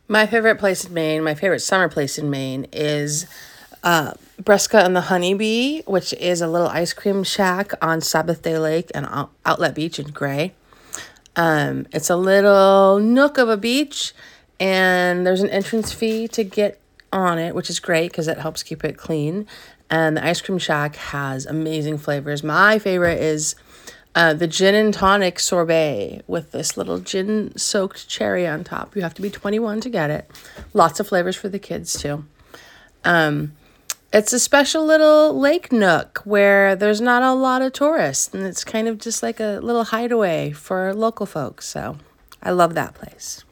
My favorite place in Maine, my favorite summer place in Maine is Bresca and the Honeybee, which is a little ice cream shack on Sabbath Day Lake and Outlet Beach in Gray. It's a little nook of a beach, and there's an entrance fee to get on it, which is great because it helps keep it clean. And the ice cream shack has amazing flavors. My favorite is the gin and tonic sorbet with this little gin-soaked cherry on top. You have to be 21 to get it. Lots of flavors for the kids, too. It's a special little lake nook where there's not a lot of tourists, and it's kind of just like a little hideaway for local folks. So I love that place.